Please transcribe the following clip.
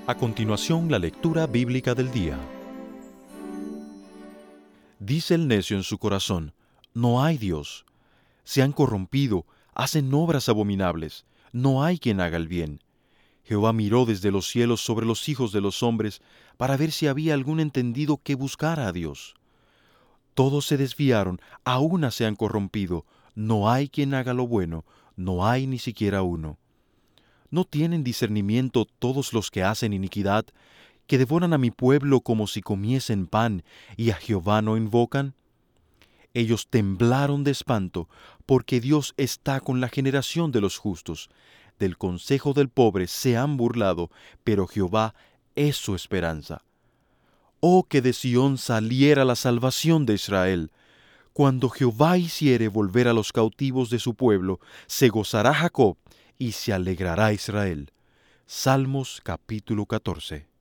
A continuación, la lectura bíblica del día. Dice el necio en su corazón: no hay Dios. Se han corrompido, hacen obras abominables, no hay quien haga el bien. Jehová miró desde los cielos sobre los hijos de los hombres para ver si había algún entendido que buscara a Dios. Todos se desviaron, a una se han corrompido, no hay quien haga lo bueno, no hay ni siquiera uno. ¿No tienen discernimiento todos los que hacen iniquidad, que devoran a mi pueblo como si comiesen pan, y a Jehová no invocan? Ellos temblaron de espanto, porque Dios está con la generación de los justos. Del consejo del pobre se han burlado, pero Jehová es su esperanza. Oh, que de Sión saliera la salvación de Israel. Cuando Jehová hiciere volver a los cautivos de su pueblo, se gozará Jacob y se alegrará Israel. Salmos capítulo 14.